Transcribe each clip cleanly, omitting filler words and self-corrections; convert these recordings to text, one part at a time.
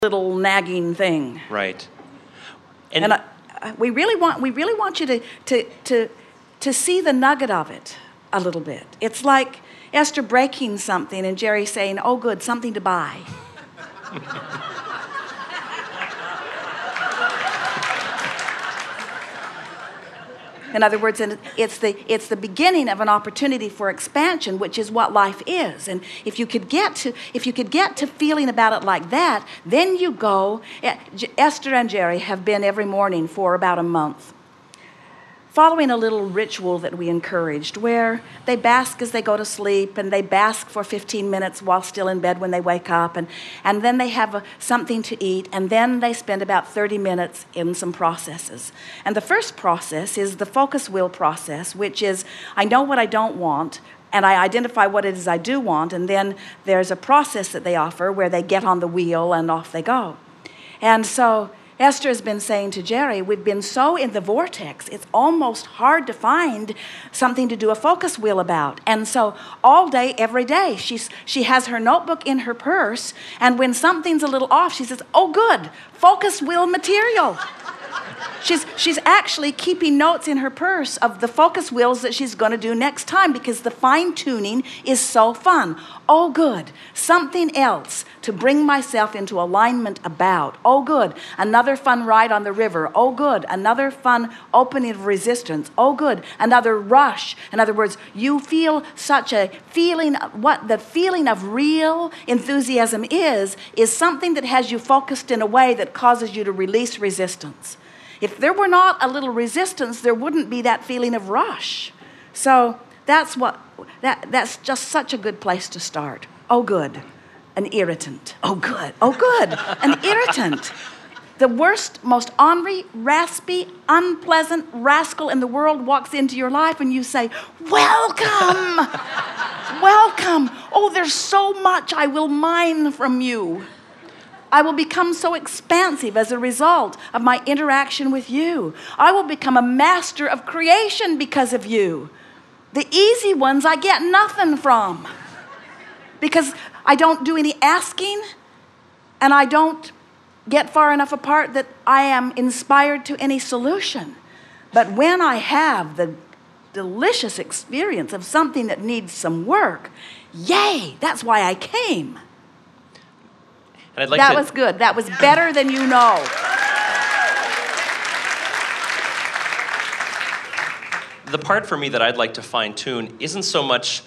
little nagging thing. Right. And we really want you to see the nugget of it a little bit. It's like Esther breaking something and Jerry saying, "Oh, good, something to buy." In other words, it's the beginning of an opportunity for expansion, which is what life is. And if you could get to feeling about it like that, then you go. Esther and Jerry have been every morning for about a month, following a little ritual that we encouraged, where they bask as they go to sleep, and they bask for 15 minutes while still in bed when they wake up, and then they have something to eat, and then they spend about 30 minutes in some processes. And the first process is the focus wheel process, which is, I know what I don't want, and I identify what it is I do want, and then there's a process that they offer where they get on the wheel and off they go. And so Esther has been saying to Jerry, we've been so in the vortex, it's almost hard to find something to do a focus wheel about. And so all day, every day, she has her notebook in her purse, and when something's a little off, she says, "Oh, good, focus wheel material." She's actually keeping notes in her purse of the focus wheels that she's going to do next time, because the fine-tuning is so fun. Oh, good, something else to bring myself into alignment about. Oh, good, another fun ride on the river. Oh, good, another fun opening of resistance. Oh, good, another rush. In other words, you feel such a feeling. What the feeling of real enthusiasm is something that has you focused in a way that causes you to release resistance. If there were not a little resistance, there wouldn't be that feeling of rush. So that's just such a good place to start. Oh, good, an irritant. Oh, good, an irritant. The worst, most ornery, raspy, unpleasant rascal in the world walks into your life and you say, "Welcome, welcome. Oh, there's so much I will mine from you. I will become so expansive as a result of my interaction with you. I will become a master of creation because of you. The easy ones I get nothing from, because I don't do any asking, and I don't get far enough apart that I am inspired to any solution. But when I have the delicious experience of something that needs some work, yay, that's why I came." And I'd like that was good. That was better than you know. The part for me that I'd like to fine-tune isn't so much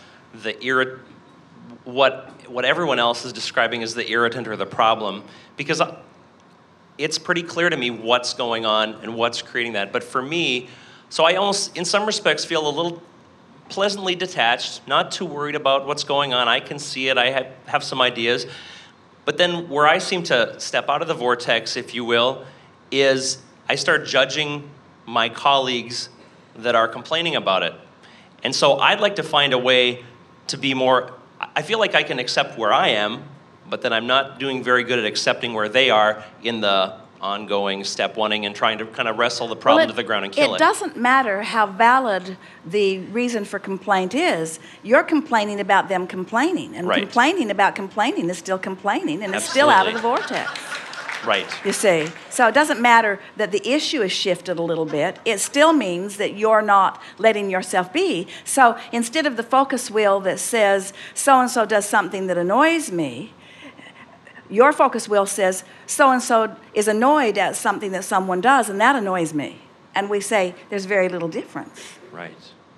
what everyone else is describing as the irritant or the problem, because it's pretty clear to me what's going on and what's creating that. But for me, so I almost, in some respects, feel a little pleasantly detached, not too worried about what's going on. I can see it. I have some ideas. But then where I seem to step out of the vortex, if you will, is I start judging my colleagues that are complaining about it. And so I'd like to find a way to be more, I feel like I can accept where I am, but then I'm not doing very good at accepting where they are in the ongoing step oneing and trying to kind of wrestle the problem to the ground and kill it. It doesn't matter how valid the reason for complaint is. You're complaining about them complaining, and complaining about complaining is still complaining, and it's still out of the vortex. Right. You see, so it doesn't matter that the issue is shifted a little bit. It still means that you're not letting yourself be. So instead of the focus wheel that says so-and-so does something that annoys me, your focus wheel says, so-and-so is annoyed at something that someone does, and that annoys me. And we say, there's very little difference. Right.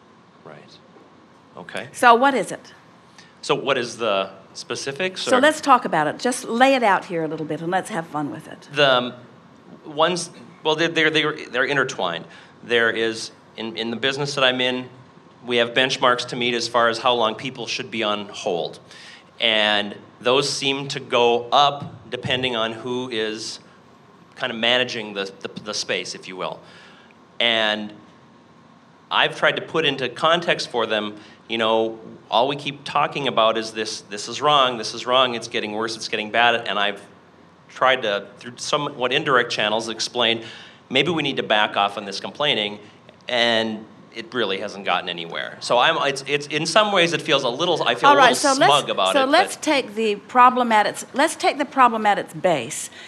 Okay. So what is it? So what is the specifics? So let's talk about it. Just lay it out here a little bit, and let's have fun with it. The ones, well, they're intertwined. There is, in the business that I'm in, we have benchmarks to meet as far as how long people should be on hold. And those seem to go up depending on who is kind of managing the space, if you will. And I've tried to put into context for them, you know, all we keep talking about is this is wrong, it's getting worse, it's getting bad. And I've tried to, through somewhat indirect channels, explain maybe we need to back off on this complaining, and it really hasn't gotten anywhere. So it's in some ways it feels a little, I feel a little smug about it. So let's take the problem at its base.